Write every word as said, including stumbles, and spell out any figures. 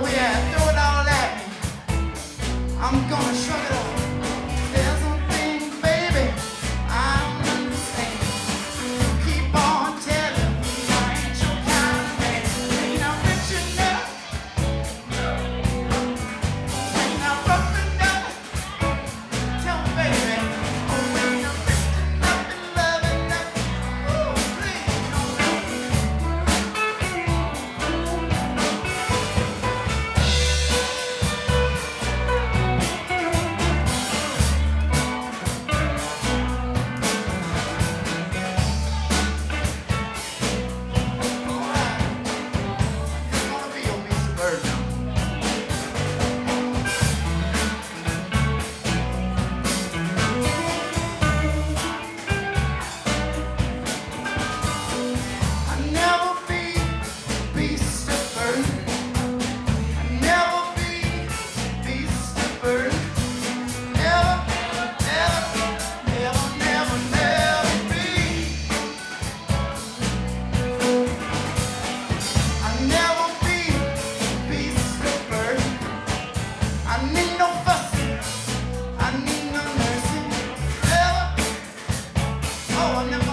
yeah, throw it all at me. I'm gonna shrug it off. There's some things, baby, I don't understand. Keep on telling me I ain't your kind of man. Ain't I rich enough? Ain't I rough enough? Tell me, baby. Oh, ain't I rich enough and love enough? Ooh, please, don't let me. It's gonna be a piece of bird now. I never be beast of burden. I never be beast of burden. Never, never, never, never, never be. I never be beast of burden. I need no fussing. I need no nursing. Never. Oh, I never.